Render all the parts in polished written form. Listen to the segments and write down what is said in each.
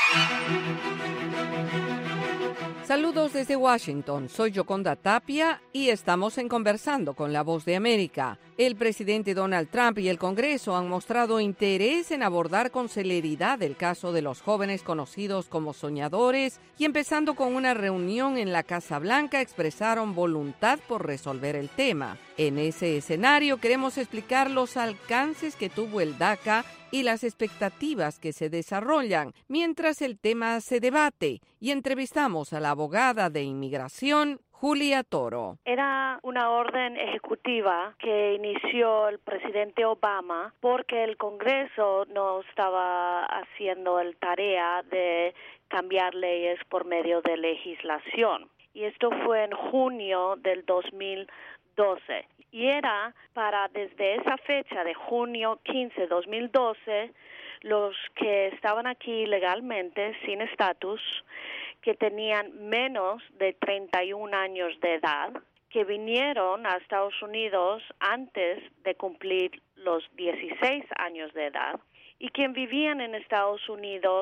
Saludos desde Washington, soy Yoconda Tapia y estamos en Conversando con la Voz de América. El presidente Donald Trump y el Congreso han mostrado interés en abordar con celeridad el caso de los jóvenes conocidos como soñadores y empezando con una reunión en la Casa Blanca expresaron voluntad por resolver el tema. En ese escenario queremos explicar los alcances que tuvo el DACA y las expectativas que se desarrollan mientras el tema se debate y entrevistamos a la abogada de inmigración Julia Toro. Era una orden ejecutiva que inició el presidente Obama porque el Congreso no estaba haciendo la tarea de cambiar leyes por medio de legislación. Y esto fue en junio del 2012. Y era para, desde esa fecha de junio 15, 2012, los que estaban aquí legalmente, sin estatus, que tenían menos de 31 años de edad, que vinieron a Estados Unidos antes de cumplir los 16 años de edad y que vivían en Estados Unidos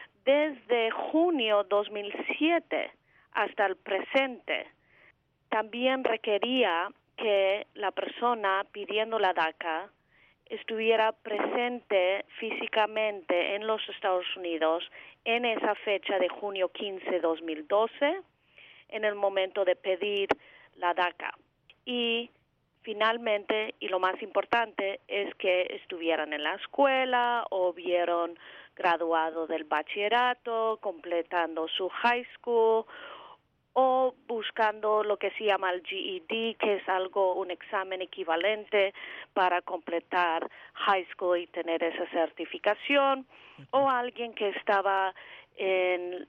desde junio 2007 hasta el presente. También requería que la persona pidiendo la DACA estuviera presente físicamente en los Estados Unidos en esa fecha de junio 15, 2012, en el momento de pedir la DACA. Y finalmente, y lo más importante, es que estuvieran en la escuela o hubieran graduado del bachillerato, completando su high school o buscando lo que se llama el GED, que es un examen equivalente para completar high school y tener esa certificación, o alguien que estaba en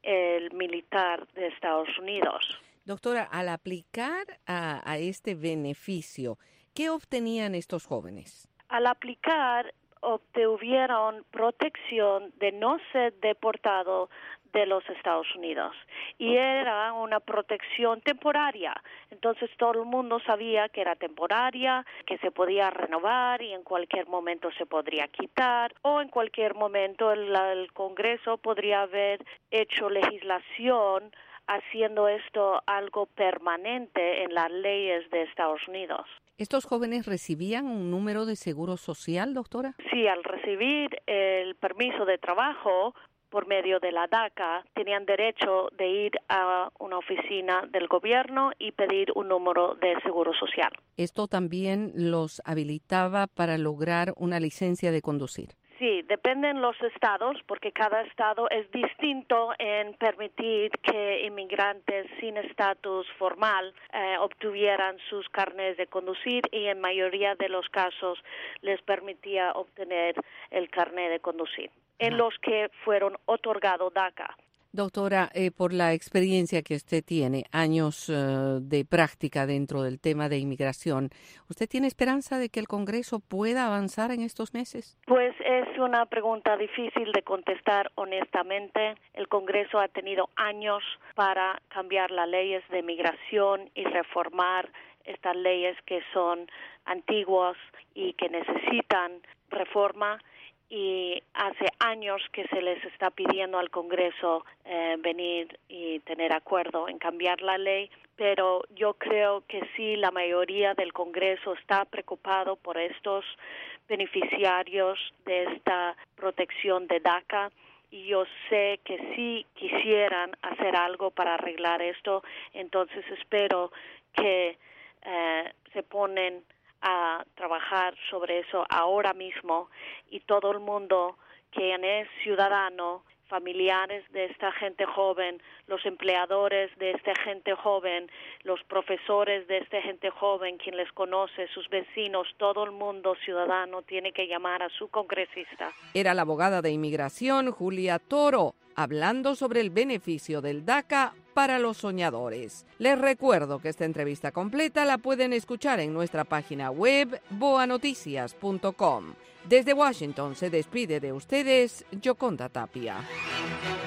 el militar de Estados Unidos. Doctora, al aplicar a este beneficio, ¿qué obtenían estos jóvenes? Al aplicar, obtuvieron protección de no ser deportado de los Estados Unidos y era una protección temporaria. Entonces todo el mundo sabía que era temporaria, que se podía renovar y en cualquier momento se podría quitar o en cualquier momento el Congreso podría haber hecho legislación haciendo esto algo permanente en las leyes de Estados Unidos. ¿Estos jóvenes recibían un número de seguro social, doctora? Sí, al recibir el permiso de trabajo por medio de la DACA, tenían derecho de ir a una oficina del gobierno y pedir un número de seguro social. ¿Esto también los habilitaba para lograr una licencia de conducir? Sí, dependen los estados, porque cada estado es distinto en permitir que inmigrantes sin estatus formal obtuvieran sus carnets de conducir y en mayoría de los casos les permitía obtener el carnet de conducir, en los que fueron otorgados DACA. Doctora, por la experiencia que usted tiene, años de práctica dentro del tema de inmigración, ¿usted tiene esperanza de que el Congreso pueda avanzar en estos meses? Pues es una pregunta difícil de contestar honestamente. El Congreso ha tenido años para cambiar las leyes de inmigración y reformar estas leyes que son antiguas y que necesitan reforma. Y hace años que se les está pidiendo al Congreso venir y tener acuerdo en cambiar la ley, pero yo creo que sí, la mayoría del Congreso está preocupado por estos beneficiarios de esta protección de DACA y yo sé que sí quisieran hacer algo para arreglar esto, entonces espero que se ponen a trabajar sobre eso ahora mismo y todo el mundo que es ciudadano, familiares de esta gente joven, los empleadores de esta gente joven, los profesores de esta gente joven, quien les conoce, sus vecinos, todo el mundo ciudadano tiene que llamar a su congresista. Era la abogada de inmigración Julia Toro, hablando sobre el beneficio del DACA para los soñadores. Les recuerdo que esta entrevista completa la pueden escuchar en nuestra página web boanoticias.com. Desde Washington se despide de ustedes Yoconda Tapia.